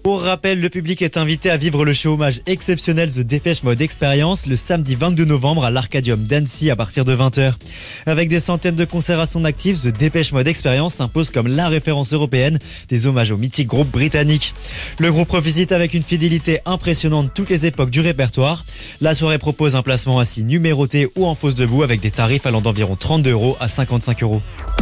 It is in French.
Pour rappel, le public est invité à vivre le show hommage exceptionnel The Depeche Mode Experience le samedi 22 novembre à l'Arcadium d'Annecy à partir de 20h. Avec des centaines de concerts à son actif, The Depeche Mode Experience s'impose comme la référence européenne des hommages au mythique groupe britannique. Le groupe revisite avec une fidélité impressionnante toutes les époques du répertoire. La soirée propose un placement assis numéroté ou en fausse debout avec des tarifs allant d'environ 32 € à 55 €.